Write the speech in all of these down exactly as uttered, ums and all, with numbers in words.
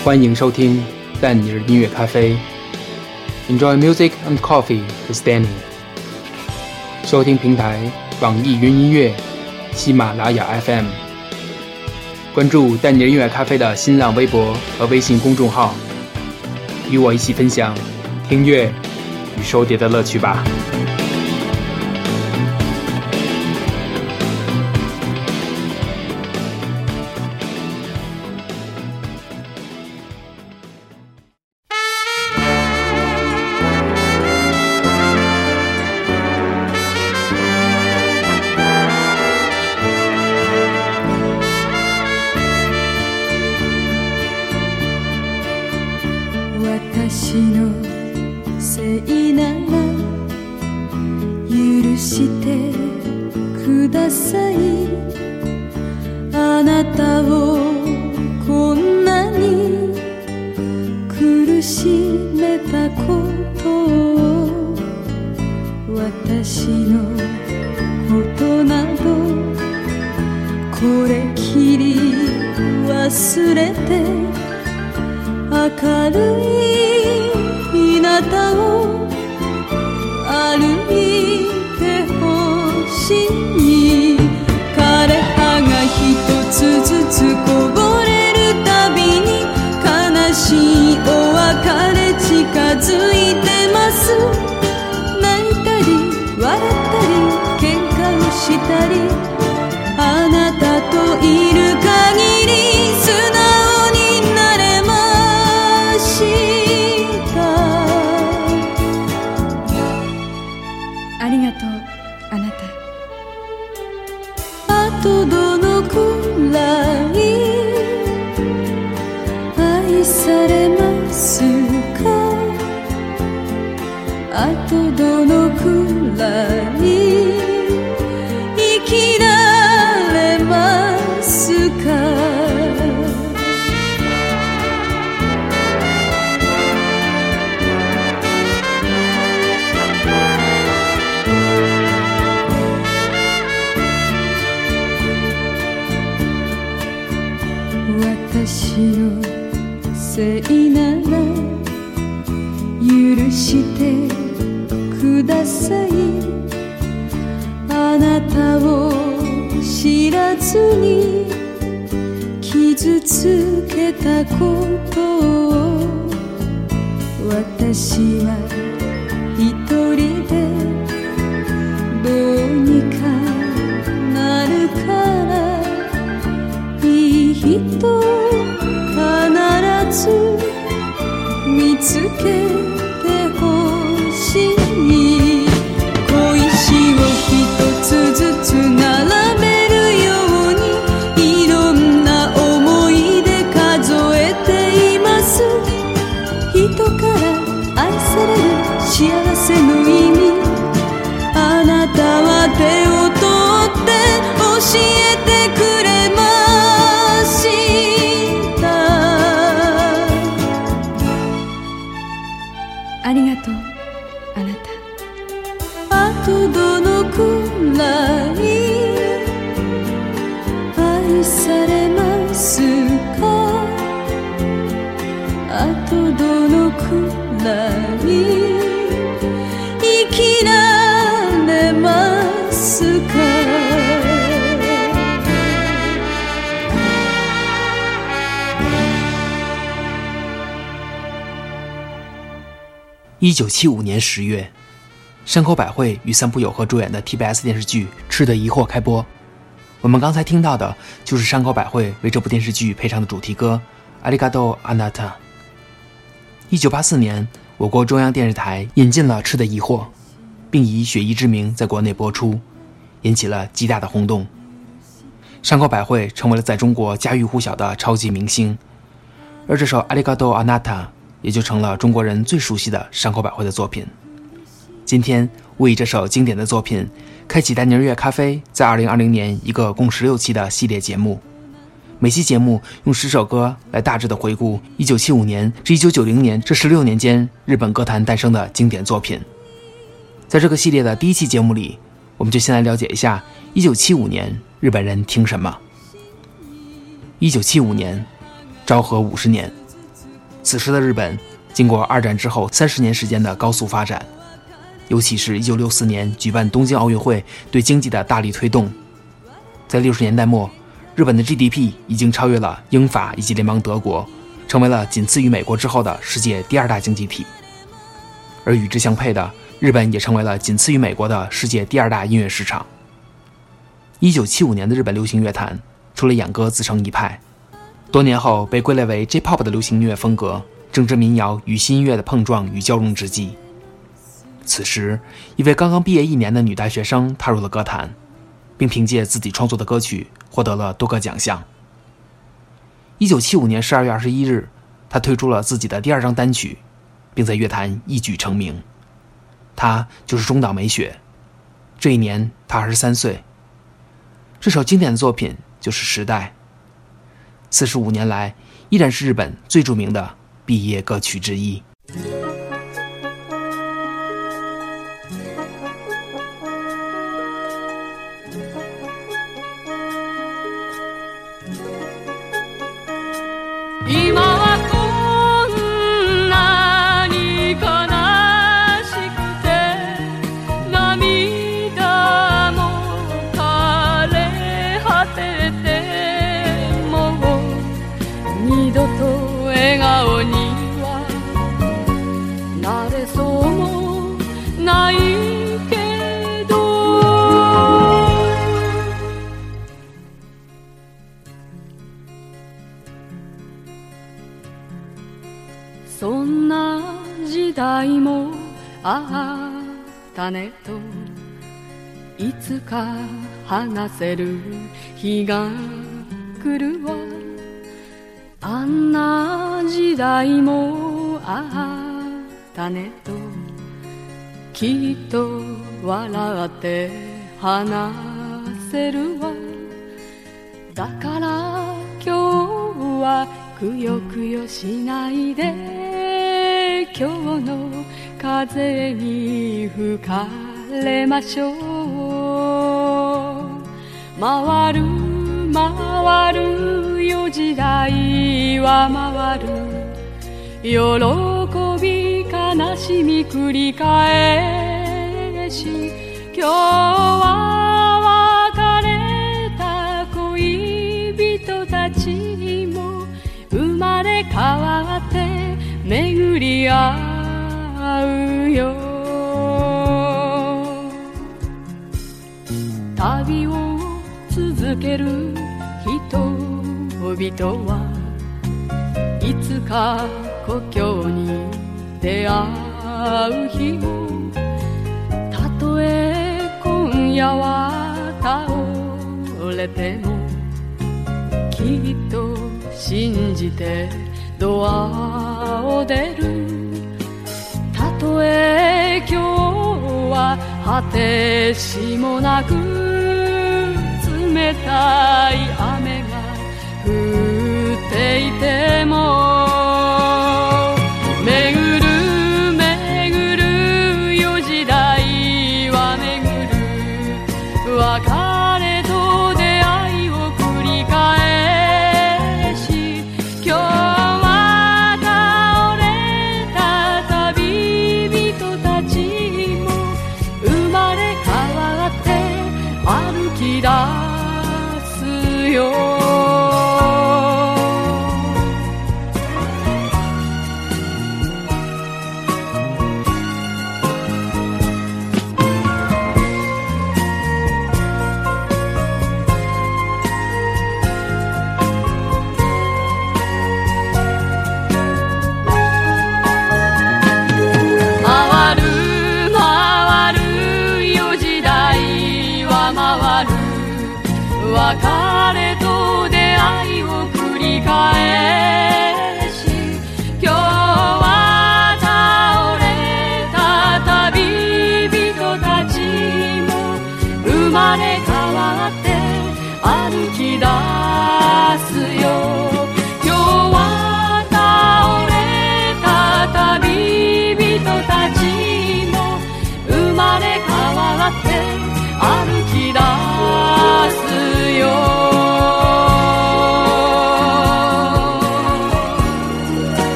欢迎收听但尼尔音乐咖啡 Enjoy music and coffee with Danny。 收听平台网易云音乐、喜马拉雅 F M。 关注但尼尔音乐咖啡的新浪微博和微信公众号，与我一起分享听乐与收碟的乐趣吧。 私のせいなら許してください。あなたをこんなに苦しめたことを、私のことなどこれきり忘れて、明るい日向を歩いてほしい。枯れ葉が一つずつこぼれるたびに、悲しいお別れ近づいてます。泣いたり笑ったり喧嘩をしたり、あなたといる限り素直になれます。ありがとうあなた。あとどのくらい愛されますか。あとどのくらい生きられますか。私のせいなら許してください。あなたを知らずに傷つけたことを、私は一人でどうにかなるから、いい人必ず見つけてほしい。小石を一つずつ並べるように、いろんな思い出数えています。人から愛される幸せの意味、あなたは手を取って教えてくれました。ありがとうあなた。あとどのくらい愛されますか。あとどのくらい生きられますか。 一九七五年十月，山口百惠与三浦友和主演的 T B S 电视剧《吃的疑惑》开播。我们刚才听到的就是山口百惠为这部电视剧配唱的主题歌《ありがとうあなた》。一九八四年，我国中央电视台引进了《吃的疑惑》，并以雪姨之名在国内播出，引起了极大的轰动。山口百惠成为了在中国家喻户晓的超级明星，而这首《ありがとうあなた》也就成了中国人最熟悉的山口百惠的作品。今天我以这首经典的作品开启丹尼尔乐咖啡在二零二零年一个共十六期的系列节目，每期节目用十首歌来大致的回顾一九七五年至一九九零年这十六年间日本歌坛诞生的经典作品。在这个系列的第一期节目里，我们就先来了解一下一九七五年日本人听什么。一九七五年，昭和五十年， 此时的日本经过二战之后三十年时间的高速发展，尤其是一九六四年举办东京奥运会对经济的大力推动，在六十年代末，日本的 G D P 已经超越了英法以及联邦德国，成为了仅次于美国之后的世界第二大经济体。而与之相配的，日本也成为了仅次于美国的世界第二大音乐市场。一九七五年的日本流行乐坛，除了演歌自成一派，多年后被归类为 J-pop 的流行音乐风格，正值民谣与新音乐的碰撞与交融之际。此时，一位刚刚毕业一年的女大学生踏入了歌坛，并凭借自己创作的歌曲获得了多个奖项。一九七五年十二月二十一日，她推出了自己的第二张单曲，并在乐坛一举成名。她就是中岛美雪，这一年她二十三岁。这首经典的作品就是《时代》，四十五年来依然是日本最著名的毕业歌曲之一。 そんな時代もあったねといつか話せる日が来るわ。あんな時代もあったねときっと笑って話せるわ。だから今日はくよくよしないで今日の風に吹かれましょう。回る回るよ時代は回る。喜び悲しみ繰り返し今日は別れた恋人たちも生まれ変わって巡り合うよ。旅を続ける人々はいつか故郷に出会う日をたとえ今夜は倒れてもきっと信じてドアを出る。たとえ今日は果てしもなく冷たい雨が降っていても巡る巡るよ時代は巡る。別れと出会いを繰り返し今日出すよ。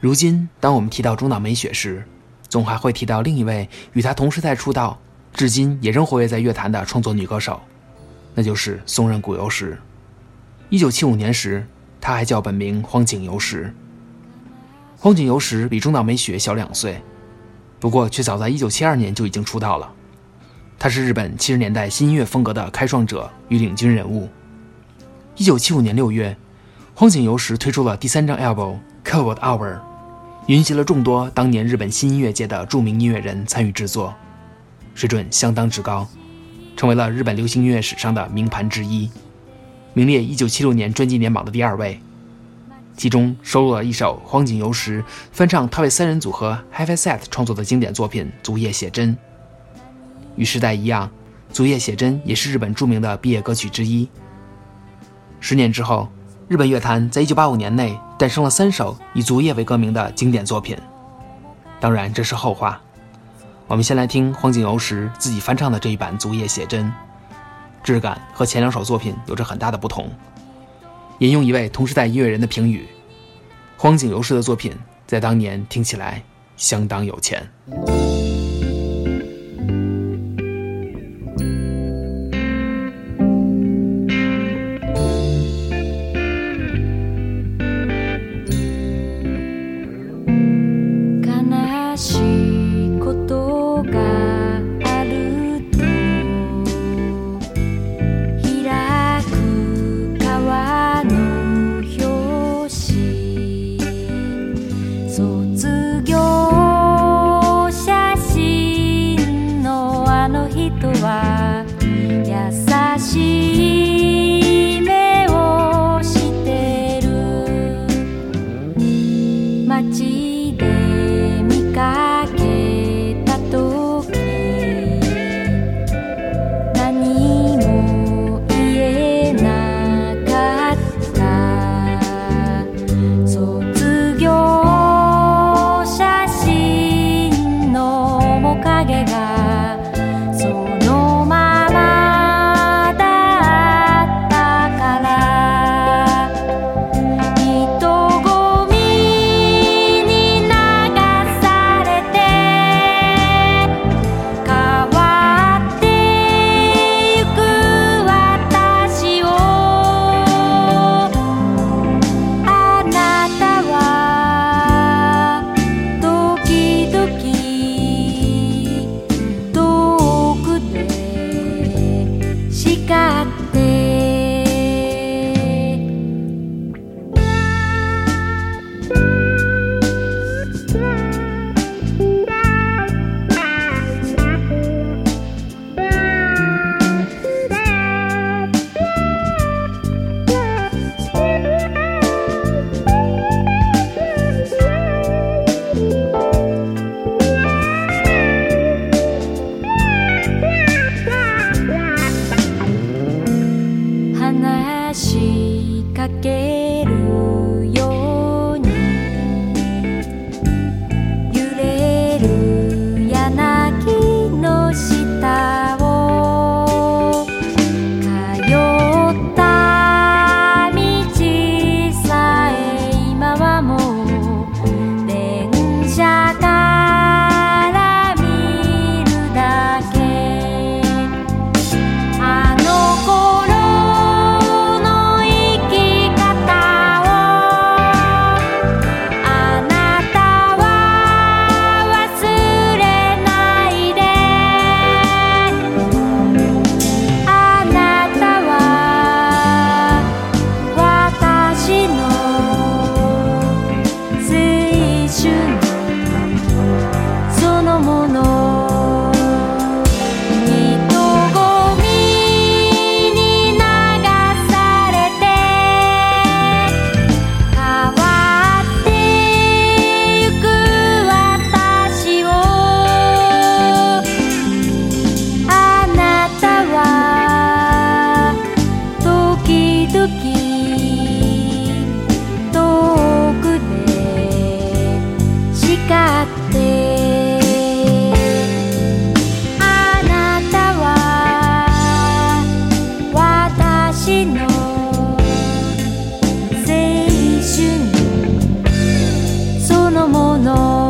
如今当我们提到中岛美雪时，总还会提到另一位与她同时代出道至今也仍活跃在乐坛的创作女歌手，那就是松任谷由实。一九七五年时，她还叫本名荒井由实。荒井由实比中岛美雪小两岁，不过却早在一九七二年就已经出道了。她是日本七十年代新音乐风格的开创者与领军人物。一九七五年六月，荒井由实推出了第三张 album Cold Hour， 云集了众多当年日本新音乐界的著名音乐人参与制作，水准相当之高，成为了日本流行音乐史上的名盘之一，名列一九七六年专辑年榜的第二位。其中收录了一首荒井由实翻唱他为三人组合 Heavyset 创作的经典作品《足叶写真》。与时代一样，《足叶写真》也是日本著名的毕业歌曲之一。十年之后，日本乐坛在一九八五年内诞生了三首以足叶为歌名的经典作品。当然这是后话，我们先来听荒井由实自己翻唱的这一版《足叶写真》，质感和前两首作品有着很大的不同。引用一位同时代音乐人的评语，荒井由实的作品在当年听起来相当有钱。 ののもの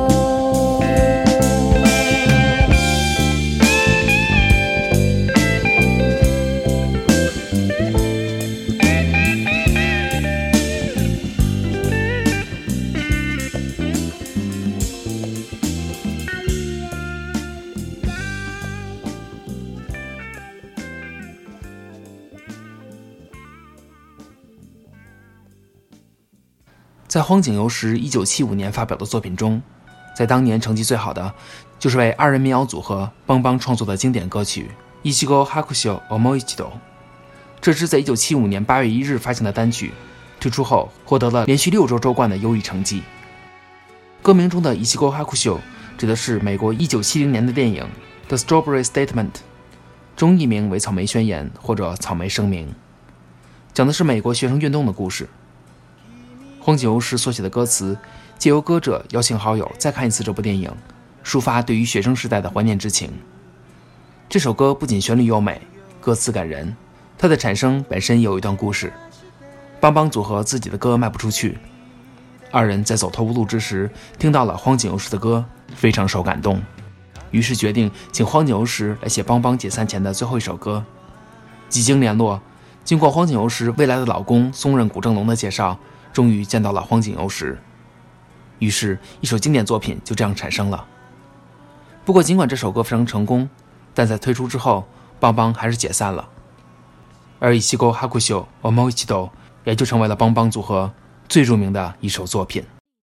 在荒井由实一九七五年发表的作品中，在当年成绩最好的就是为二人民谣组合邦邦创作的经典歌曲《Ichigo Hakusho Omoichido》。这支在一九七五年八月一日发行的单曲推出后，获得了连续六周周冠的优异成绩。歌名中的 Ichigo Hakusho 指的是美国一九七零年的电影《The Strawberry Statement》，中译名为《草莓宣言》或者《草莓声明》，讲的是美国学生运动的故事。荒井由实所写的歌词，借由歌者邀请好友再看一次这部电影，抒发对于学生时代的怀念之情。这首歌不仅旋律优美，歌词感人，它的产生本身也有一段故事。邦邦组合自己的歌卖不出去，二人在走投无路之时，听到了荒井由实的歌，非常受感动，于是决定请荒井由实来写邦邦解散前的最后一首歌。几经联络，经过荒井由实未来的老公松任谷正隆的介绍，终于见到了荒井由实，于是一首经典作品就这样产生了。不过尽管这首歌非常成功，但在推出之后，邦邦还是解散了，而Ichigo Hakusho Omoichido也就成为了邦邦组合最著名的一首作品。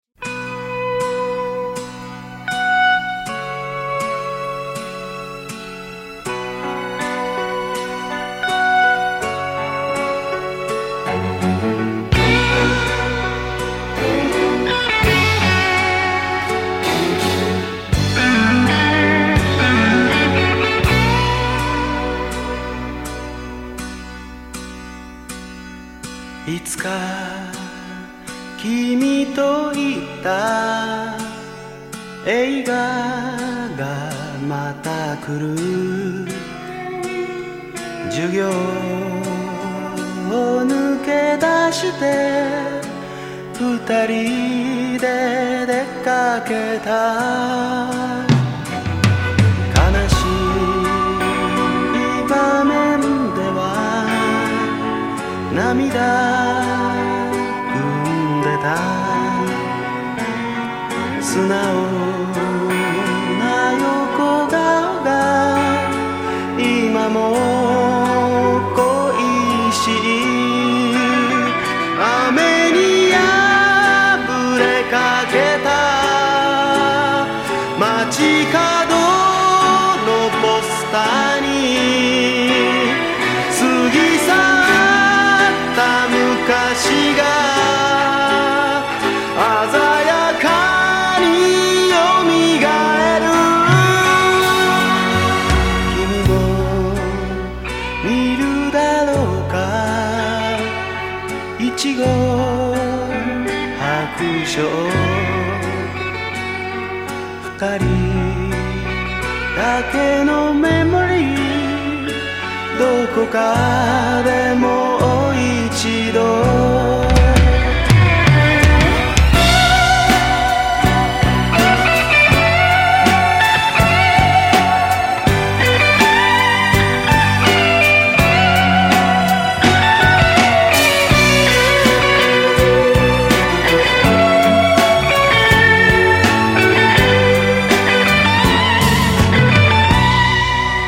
いつか君と行った映画がまた来る授業を抜け出して二人で出かけた悲しい場面では涙素直な横顔が今も恋しい雨に破れかけた街角のポスターに過ぎ去った昔が二人だけのメモリーどこかでもう一度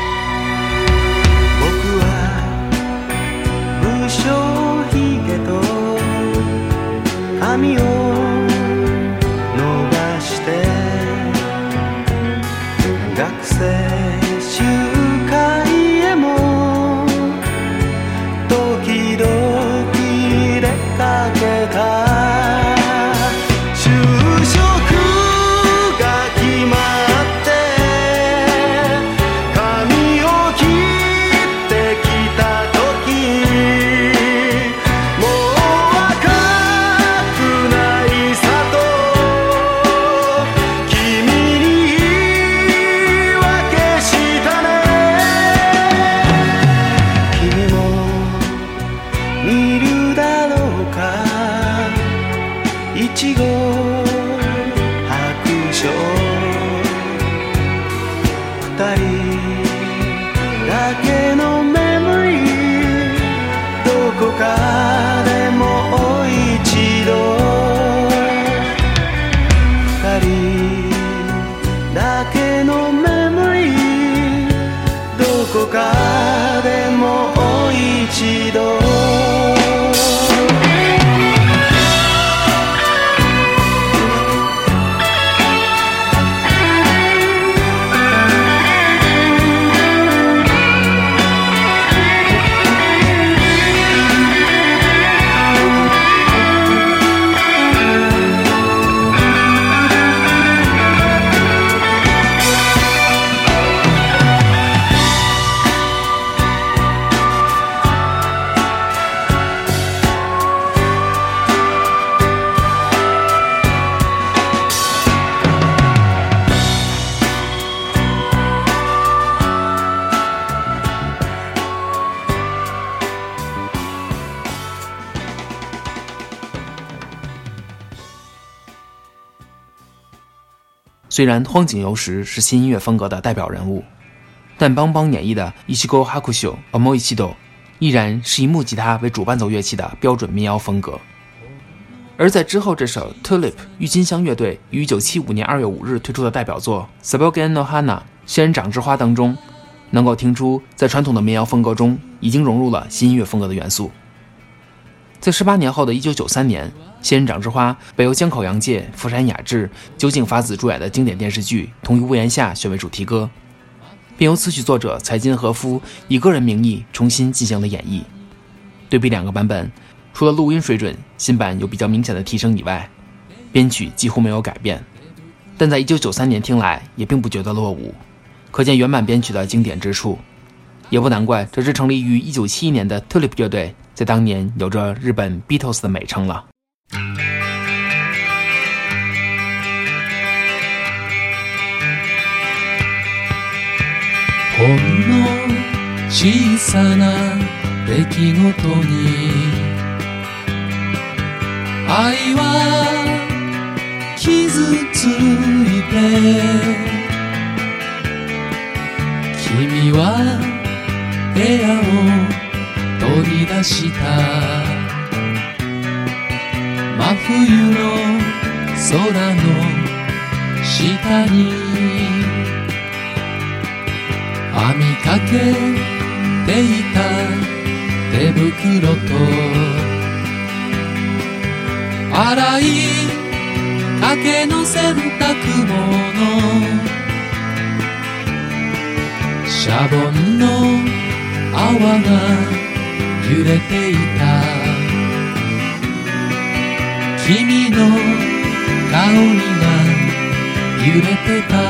武将髭と虽然荒井由实是新音乐风格的代表人物，但邦邦演绎的イチゴハクションもう一度依然是以木吉他为主伴奏乐器的标准民谣风格。而在之后这首 Tulip 郁金香乐队于一九七五年二月五日推出的代表作 Sabogen no Hana 仙人掌之花当中，能够听出在传统的民谣风格中已经融入了新音乐风格的元素。在十八年后的一九九三年，仙人掌之花被由江口洋介、福山雅治、酒井法子主演的经典电视剧《同一屋檐下》选为主题歌，并由词曲作者柴金和夫以个人名义重新进行了演绎。对比两个版本，除了录音水准新版有比较明显的提升以外，编曲几乎没有改变，但在一九九三年听来也并不觉得落伍，可见原版编曲的经典之处。也不难怪这支成立于一九七一年的 Tulip 乐队在当年有着日本 Beatles 的美称了。 ほんの小さな出来事に愛は傷ついて、君は部屋を取り出した。真冬の空の下に編みかけていた手袋と洗いかけの洗濯物、シャボンの泡が揺れていた。君の香りが揺れてた。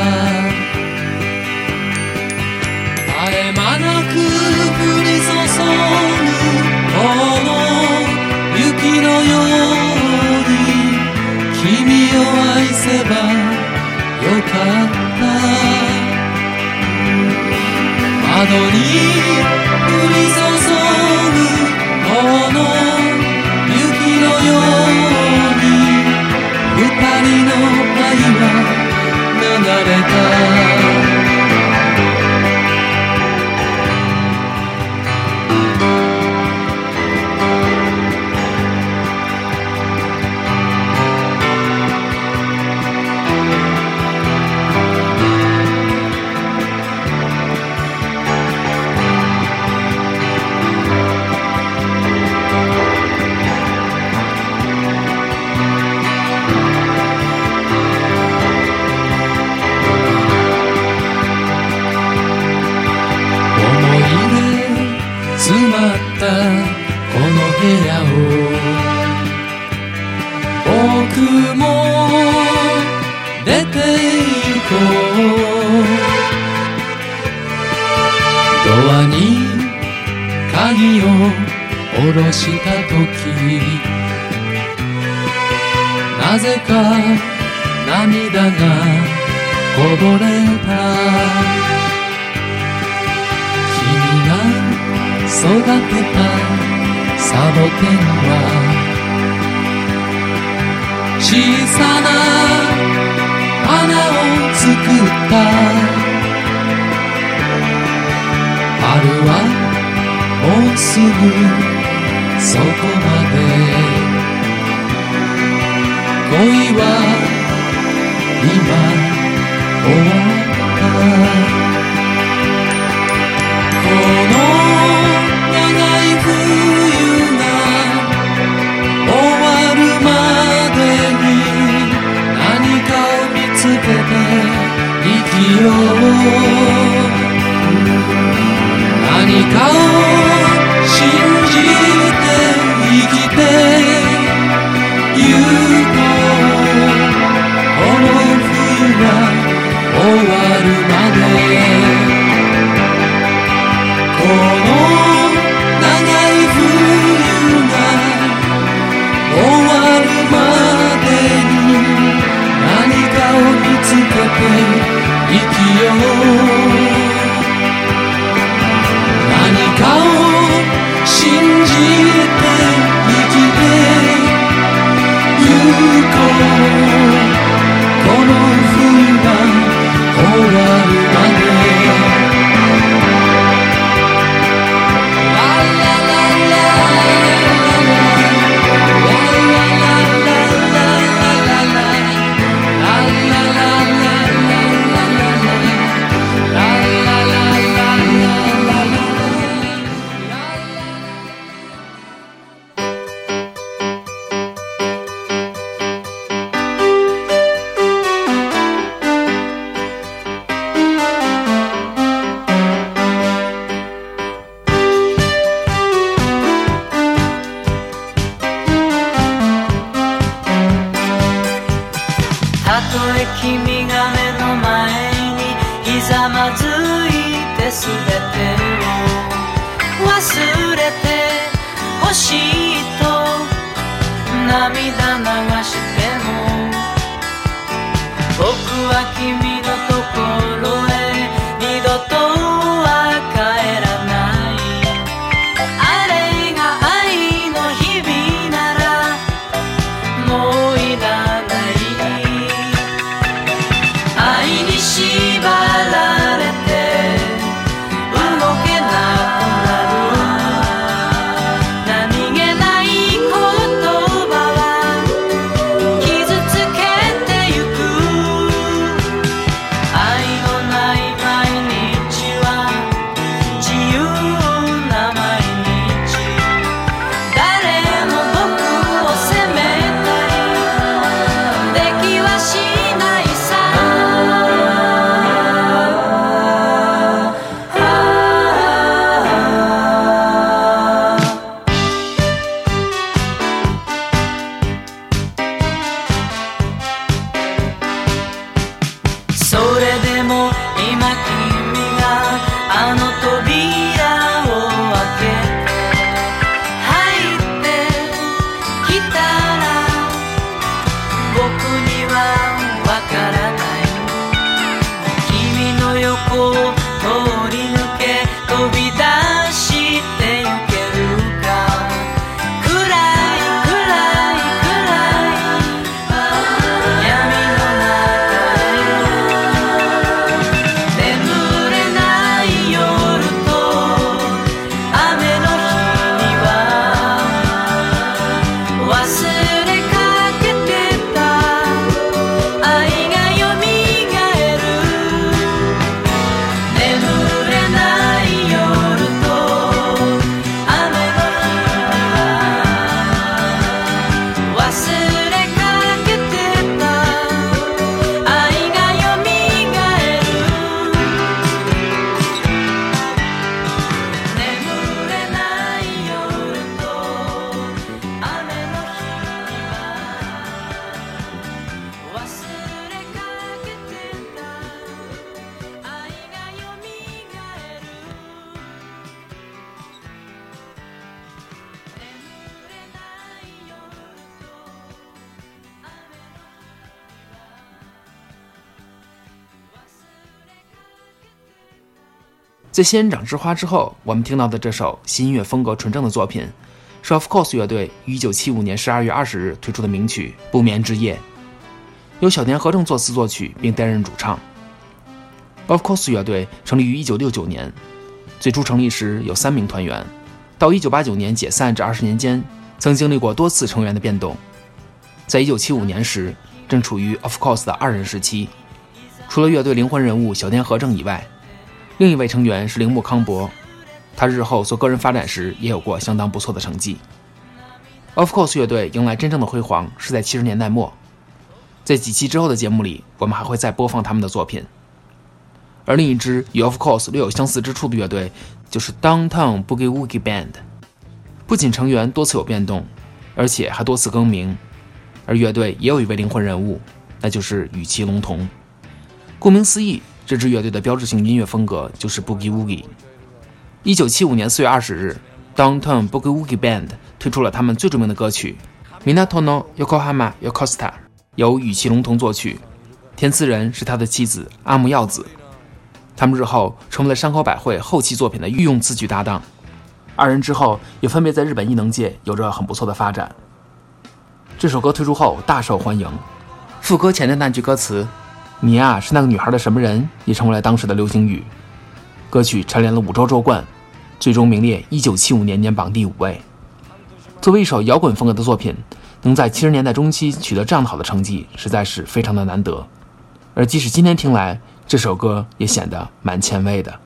絶え間なく降り注ぐこの雪のように君を愛せばよかった。窓に降り注ぐこの雪のように二人の愛は流れた。詰まったこの部屋を僕も出て行こう。ドアに鍵を下ろした時、なぜか涙がこぼれた。育てたサボテンは小さな花を作った。春はもうすぐそこまで。恋は今終わった。この冬が終わるまでに何かを見つけて生きよう。何かを信じて生きてゆこう。この冬が終わるまで。この生きよう。何かを信じて生きてゆこう。この冬がたとえ君が目の前にひざまずいて全てを忘れてほしいと涙流しても僕は君のところへ二度とは帰らないあれが愛の日々ならもういらない愛に縛られて動けなくなる何気ない言葉は傷つけてゆく愛のない毎日は自由な毎日誰も僕を責めたりできはしないさそれでも今君があの扉を開けて入ってきたら僕にはわからない君の横を通り抜け飛び出してゆけるか暗い暗い暗い闇の中へ眠れない夜と雨の日には忘れかけてた愛がよみがえる眠れない夜と雨の日には忘れかけてた愛がよみがえる眠れない夜と雨の日には忘れかけてた愛がよみがえる眠れない夜と雨の日には忘れかけて在仙人掌之花之后，我们听到的这首新音乐风格纯正的作品，是 Of Course 乐队于一九七五年十二月二十日推出的名曲《不眠之夜》，由小田和正作词作曲并担任主唱。Of Course 乐队成立于一九六九年，最初成立时有三名团员，到一九八九年解散至二十年间，曾经历过多次成员的变动。在一九七五年时，正处于 Of Course 的二人时期，除了乐队灵魂人物小田和正以外，另一位成员是铃木康博，他日后做个人发展时也有过相当不错的成绩。Of Course 乐队迎来真正的辉煌是在七十年代末，在几期之后的节目里，我们还会再播放他们的作品。而另一支与 Of Course 略有相似之处的乐队就是 Downtown Boogie Woogie Band， 不仅成员多次有变动，而且还多次更名，而乐队也有一位灵魂人物，那就是宇崎龙童。顾名思义，这支乐队的标志性音乐风格就是 Boogie Woogie。一九七五年四月二十日 Downtown Boogie Woogie Band 推出了他们最著名的歌曲 Minato no Yokohama Yokosuta， 由宇崎龙童作曲，填词人是他的妻子阿木耀子。他们日后成为了山口百惠后期作品的御用词曲搭档，二人之后也分别在日本艺能界有着很不错的发展。这首歌推出后大受欢迎，副歌前的那句歌词你呀是那个女孩的什么人也成为了当时的流行语。歌曲蝉联了五周周冠，最终名列一九七五年年榜第五位。作为一首摇滚风格的作品，能在七十年代中期取得这样好的成绩实在是非常的难得，而即使今天听来，这首歌也显得蛮前卫的。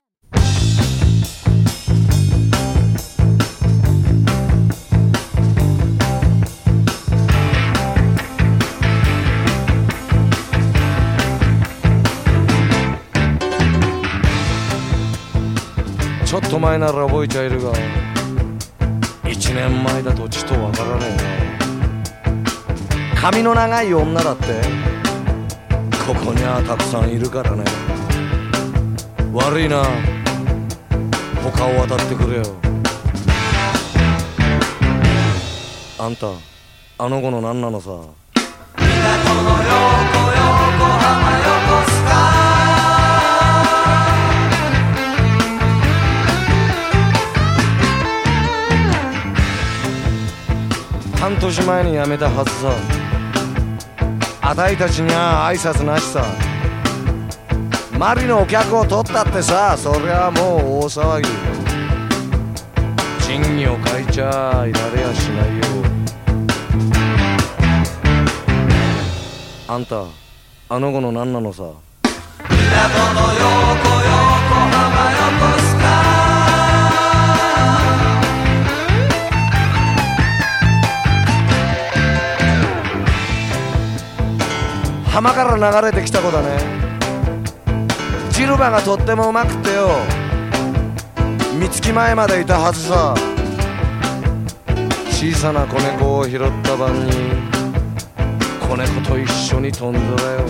ちょっと前なら覚えちゃえるが一年前だとちとわからねえな。髪の長い女だってここにはたくさんいるからね。悪いな、他を渡ってくれよ。あんたあの子の何なのさ。港の横横浜横須賀。半年前に辞めたはずさ。あたいたちにゃ挨拶なしさ。マリのお客を取ったってさ、そりゃもう大騒ぎ。賃金を変えちゃいられやしないよ。あんたあの子の何なのさ。港の横横浜横須賀。浜から流れてきた子だね。ジルバがとってもうまくってよ。三月前までいたはずさ。小さな子猫を拾った晩に子猫と一緒に飛んだよ。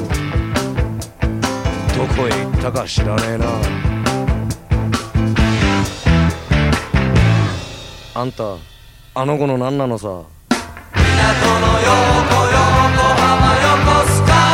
どこへ行ったか知らねえな。あんたあの子の何なのさ。港の横横浜横須賀。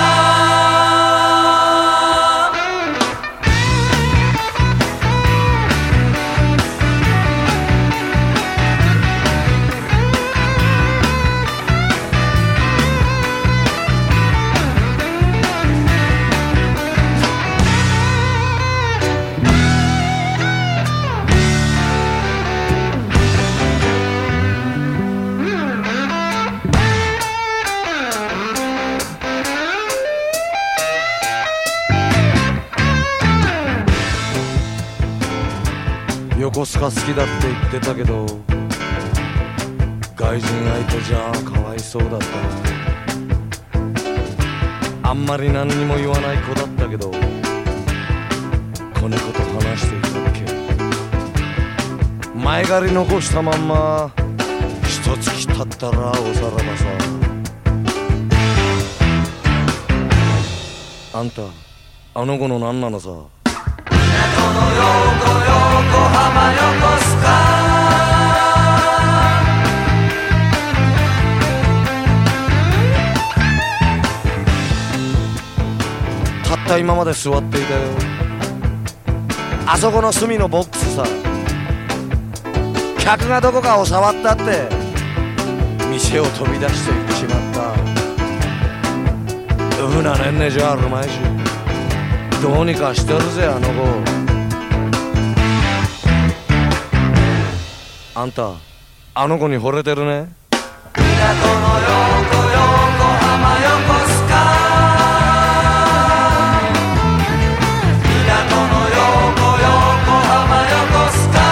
横須賀好きだって言ってたけど、外人相手じゃかわいそうだったな。あんまり何にも言わない子だったけど、子猫と話していたっけ。前借り残したまんま一月経ったらおさらばさ。あんたあの子の何なのさ。港の横横浜横須賀。たった今まで座っていたよ。あそこの隅のボックスさ。客がどこかを触ったって店を飛び出して行ってしまった。うふなねんねじゃあるまいし、どうにかしてるぜあの子。あんたあの子に惚れてるね。港の横横浜横須賀。港の横横浜横須賀。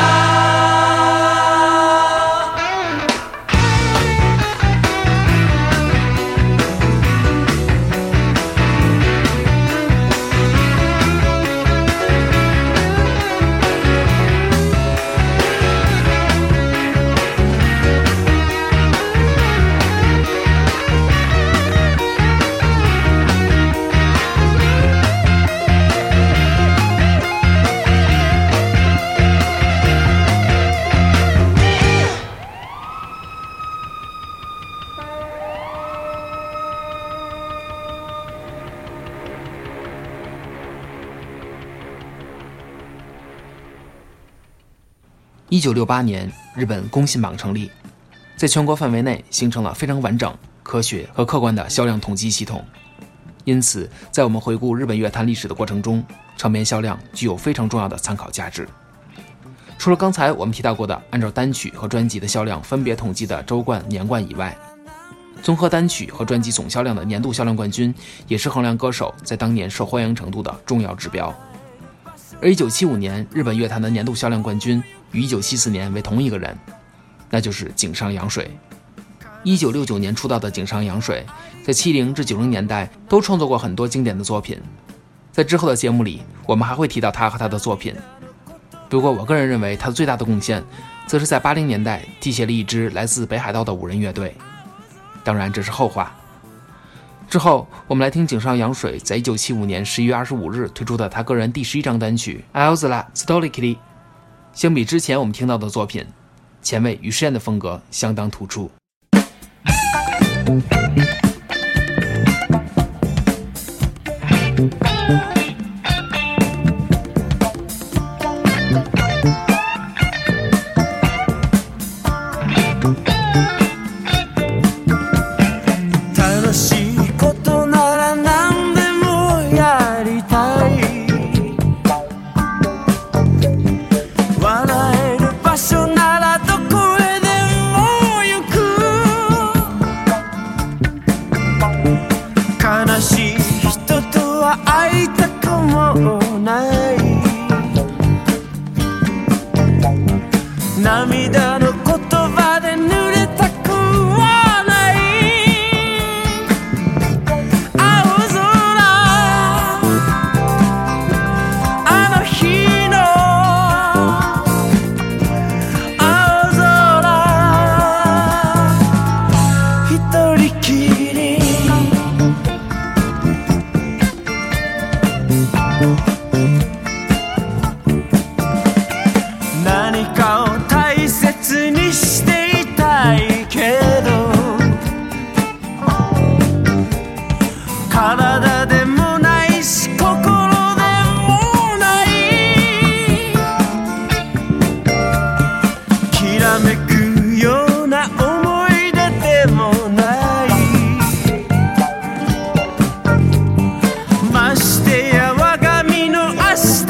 一九六八年，日本工信榜成立，在全国范围内形成了非常完整、科学和客观的销量统计系统。因此，在我们回顾日本乐坛历史的过程中，唱片销量具有非常重要的参考价值。除了刚才我们提到过的按照单曲和专辑的销量分别统计的周冠、年冠以外，综合单曲和专辑总销量的年度销量冠军也是衡量歌手在当年受欢迎程度的重要指标。而一九七五年日本乐坛的年度销量冠军与一九七四年为同一个人，那就是井上洋水。一九六九年出道的井上洋水，在七零至九零年代都创作过很多经典的作品，在之后的节目里我们还会提到他和他的作品。不过我个人认为他最大的贡献则是在八零年代缔结了一支来自北海道的五人乐队，当然这是后话。 之后，我们来听井上洋水在一九七五年十一月二十五日推出的他个人第十一张单曲《Aozora Stolically》。相比之前我们听到的作品，前卫与实验的风格相当突出。 涙の言葉で濡れたくはない青空あの日の青空一人きり何かを大切にしていたいけど体でもないし心でもないきらめくような思い出でもないましてや我が身の明日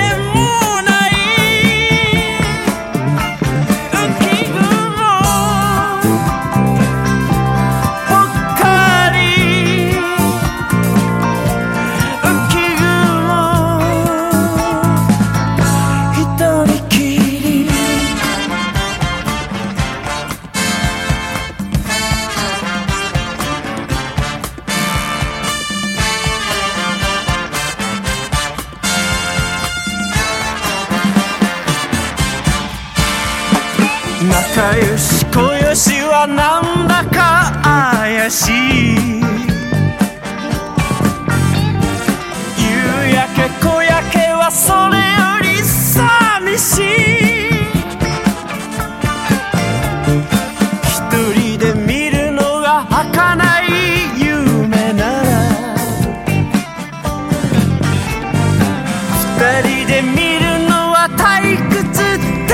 仲良し小良しはなんだか怪しい夕焼け小焼けはそれより寂しい一人で見るのが儚い夢なら二人で見るのは退屈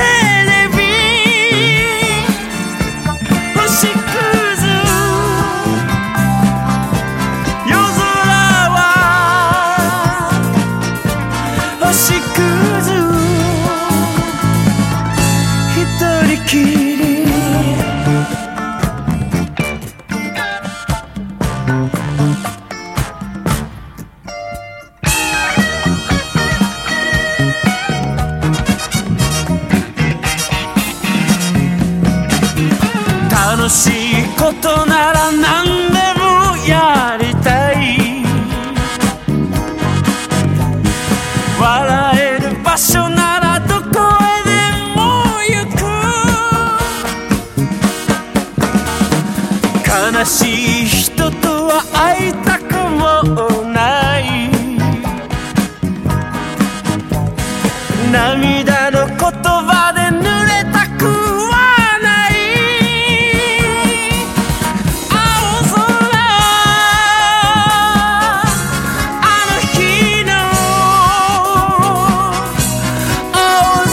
楽しいことなら何でもやりたい笑える場所ならどこへでも行く悲しい人とは会いたくもない涙の言葉で濡れたくはない青空あの日の青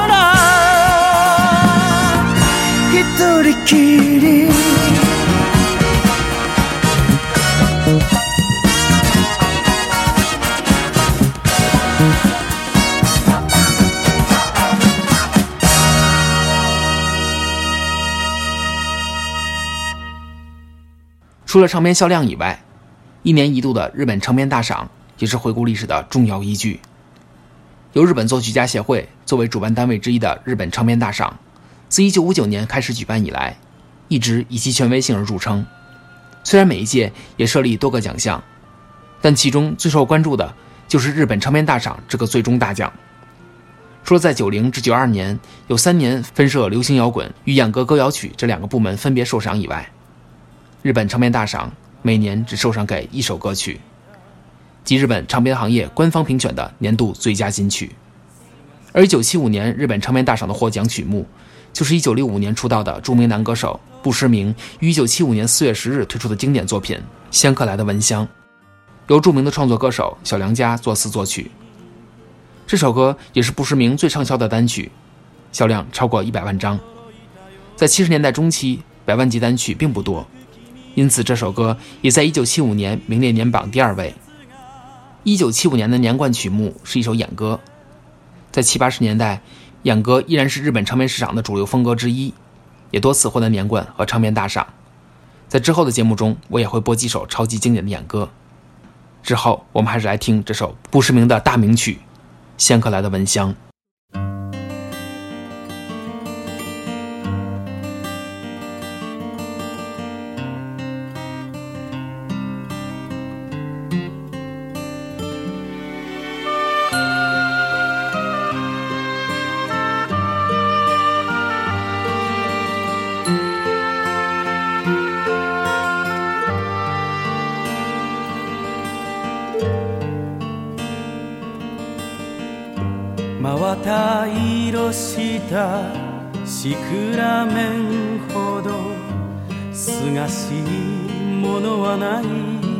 空一人きり除了唱片销量以外，一年一度的日本唱片大赏也是回顾历史的重要依据。由日本作曲家协会作为主办单位之一的日本唱片大赏，自一九五九年开始举办以来，一直以其权威性而著称。虽然每一届也设立多个奖项，但其中最受关注的就是日本唱片大赏这个最终大奖。除了在九零至九二年有三年分设流行摇滚与演歌歌谣曲这两个部门分别受赏以外，日本唱片大赏每年只授赏给一首歌曲，即日本唱片行业官方评选的年度最佳金曲。而一九七五年日本唱片大赏的获奖曲目，就是一九六五年出道的著名男歌手布施明于一九七五年四月十日推出的经典作品《香客来的蚊香》，由著名的创作歌手小良家作词作曲。这首歌也是布施明最畅销的单曲，销量超过一百万张。在七十年代中期，百万级单曲并不多，因此这首歌也在一九七五年名列年榜第二位。一九七五年的年冠曲目是一首演歌，在七八十年代，演歌依然是日本唱片市场的主流风格之一，也多次获得年冠和唱片大赏。在之后的节目中，我也会播几首超级经典的演歌。之后我们还是来听这首布施明的大名曲《香客来的蚊香》。 真色したシクラメンほどすがしいものはない。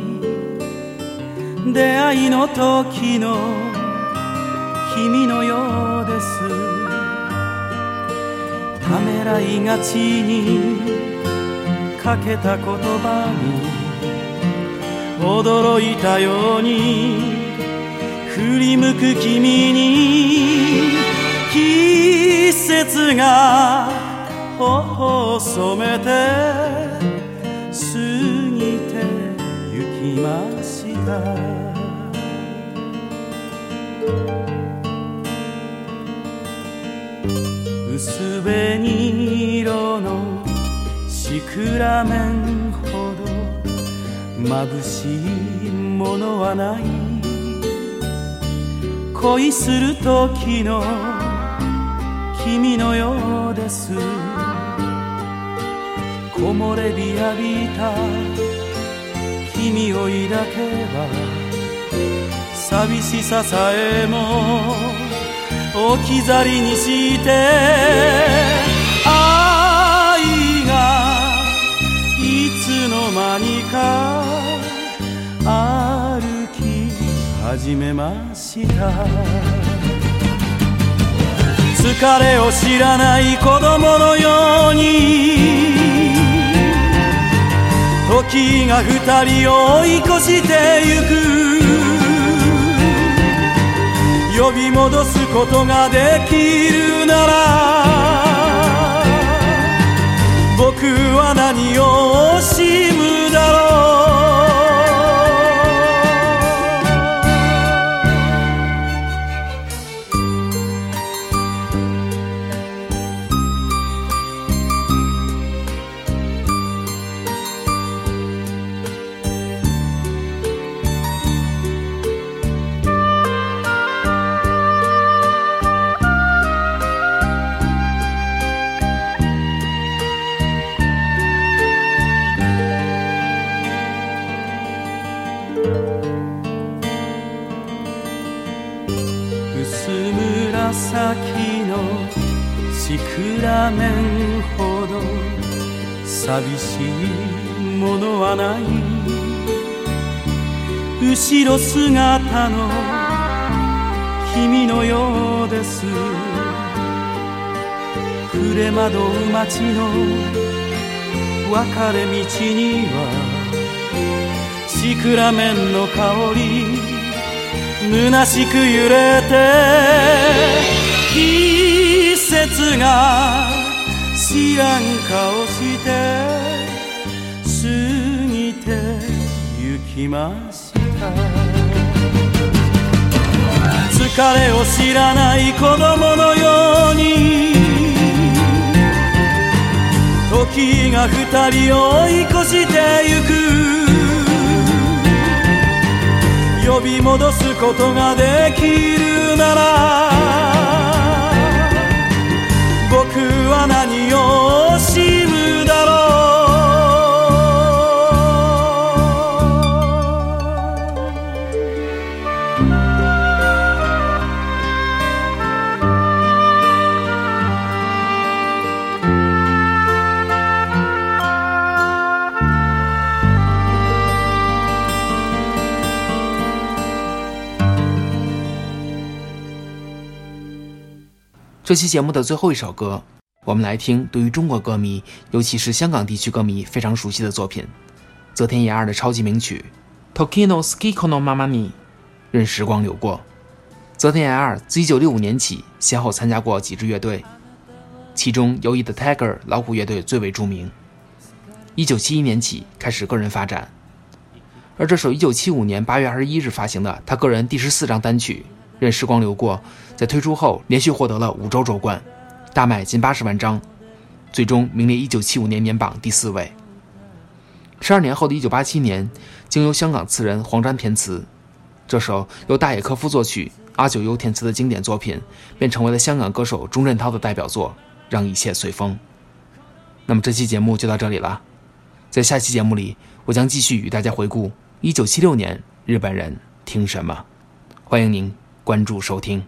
出会いの時の君のようです。ためらいがちにかけた言葉に驚いたように振り向く君に季節が頬を染めて過ぎてゆきました。薄紅色のシクラメンほど眩しいものはない。恋する時の君のようです。木漏れ日浴びた君を抱けば寂しささえも置き去りにして愛がいつの間にか歩き始めました。疲れを知らない子供のように時が二人を追い越してゆく。呼び戻すことができるなら僕は何を惜しむだろう。紫のシクラメンほど寂しいものはない。後ろ姿の君のようです。暮れ惑う街の別れ道にはシクラメンの香り虚しく揺れて季節が知らん顔して過ぎてゆきました。疲れを知らない子供のように時が二人を追い越してゆく。呼び戻すことができるなら僕は何を惜しむだろう。 这期节目的最后一首歌，我们来听对于中国歌迷，尤其是香港地区歌迷非常熟悉的作品，泽田研二的超级名曲 Toki no Sukiko no Mama ni 任时光流过。泽田研二自一九六五年起先后参加过几支乐队，其中由以 The Tiger 老虎乐队最为著名。一九七一年起开始个人发展，而这首一九七五年八月二十一日发行的他个人第十四张单曲任时光流过，在推出后连续获得了五周周冠，大卖近八十万张，最终名列一九七五年年榜第四位。十二年后的一九八七年，经由香港词人黄沾填词，这首由大野克夫作曲、阿九优填词的经典作品，便成为了香港歌手钟镇涛的代表作《让一切随风》。那么这期节目就到这里了，在下期节目里，我将继续与大家回顾一九七六年日本人听什么，欢迎您关注收听。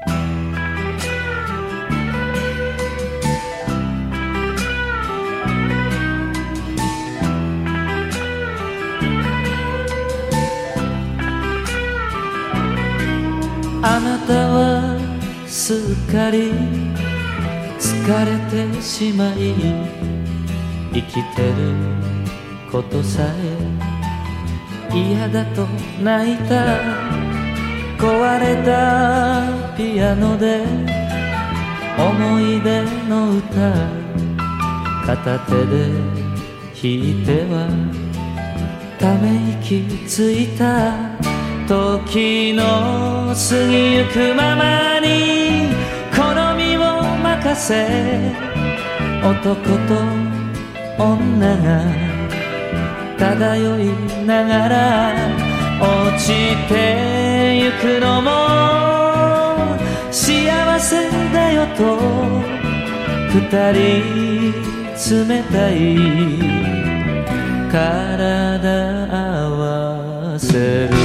あなたはすっかり疲れてしまい、生きてることさえ嫌だと泣いた。壊れたピアノで思い出の歌、片手で弾いてはため息ついた。時の過ぎゆくままに好みを任せ、男と女が漂いながら落ちてゆくのも幸せだよと二人冷たい体合わせる。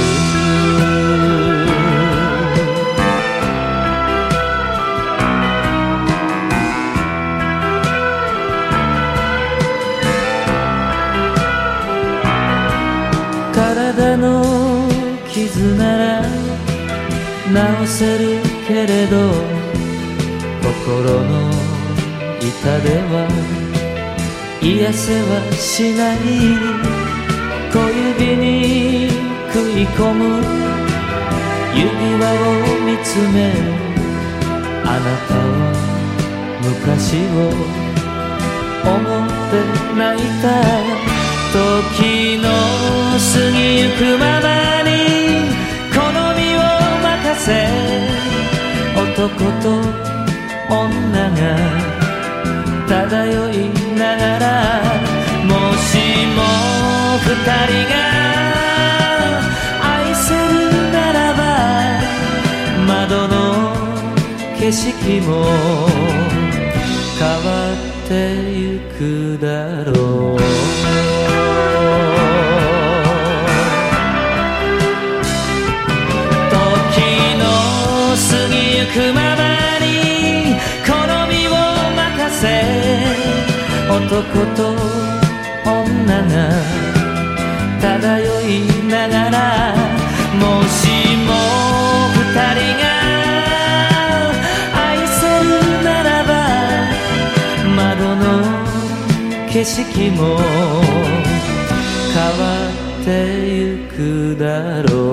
体の傷なら治せるけれど、心の痛では癒せはしない。小指に食い込む指輪を見つめ、あなたは昔を思って泣いた。時の過ぎゆくままに好みを任せ、男と女が漂いながら、もしも二人が愛せるならば、窓の景色も変わってゆくだろう。過ぎゆくままに好みを任せ、男と女が漂いながら、もしも二人が愛せるならば、窓の景色も変わってゆくだろう。